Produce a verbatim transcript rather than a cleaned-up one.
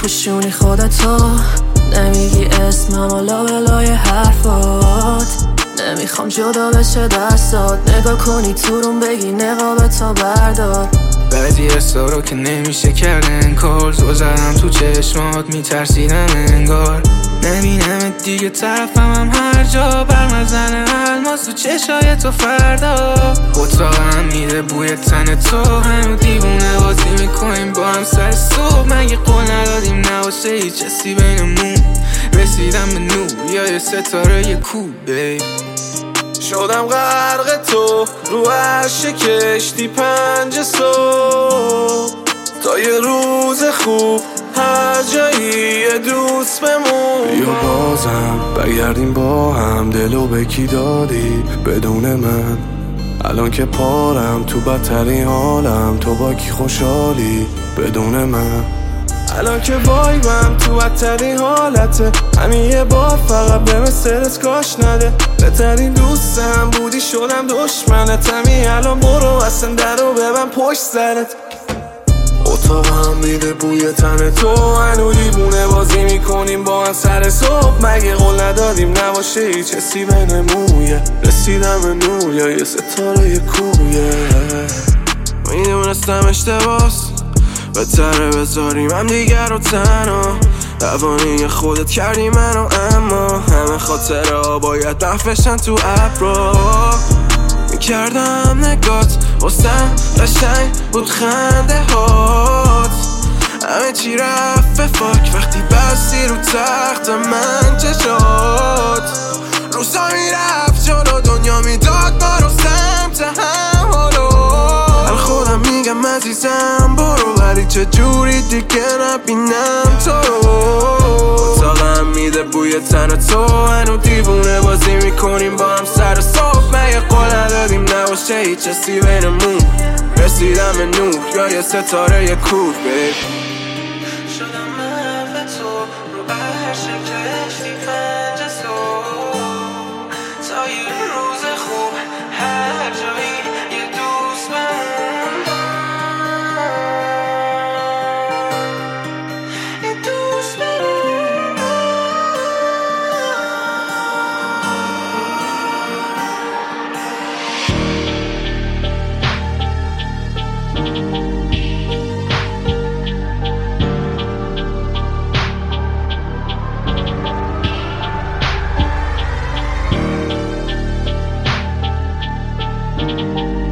میپوشونی خودتو، نمیگی اسمم و لابلای حرفات. نمیخوام جدا بشه دستات، نگاه کنی تو روم بگی نقابتا بردار. بعضی حسا رو که نمیشه کرد انکار، زو زدم تو چشمات میترسیدم انگار. نبینم دیگه طرفم هم هر جا، برمزن الماس تو چشای تو فردا. اتاقم میده بوی تن تو، هنو دیوونه بازی میکنیم با هم سر صبح. مگه قول ندادیم نباشه هیچ حسی بینمون؟ رسیدم به نور یا یه ستاره یه کوبه. شدم غرق تو رو عرش کشتی پنج صبح، تا یه روز خوب هر جایی یه دوست بمون. یا بازم بگردیم با هم، دلو به کی دادی بدون من؟ الان که پارم تو بدترین حالم، تو با کی خوشحالی بدون من؟ الان که وایبم تو بدترین حالته، همین یه بار فقط به مثلت کاش نده. بهترین دوستم بودی شدم دشمنت، همین الان برو اصلا در رو ببن پشت سرت. اتاقم میده بوی تن تو، هنو دیوونه بازی میکنیم با هم سر صبح. مگه قول ندادیم نباشه هیچ حسی بینمون؟ رسیدم به نور یا یه ستاره یه کویه. میدونستم اشتباس، بهتره بذاریم هم دیگر رو تنها. دوانی خودت کردی منو، اما همه خاطرها باید محفشن تو ابرا. میکردم نگات واسم قشنگ بود خنده هات، همه چی رفت به فاک وقتی بستی رو تخت من چشات. روزا میرفت جلو دنیا میداد ما رو سمت هم حالا. هر خودم میگم عزیزم برو، ولی چجوری دیگه نبینم تو. اتاقم میده بوی تن تو، هنو دیوونه بازی میکنیم با هم سر صبح. مگه قول ندادیم نباشه هیچ حسی بینمون؟ رسیدم به نور یا یه ستاره یه کوه بیب. شدم محو تو رو عرش کشتی پنج صبح، تا یه روز خوب هر جایی یه دوست بمون. یه دوست بمون. Thank you.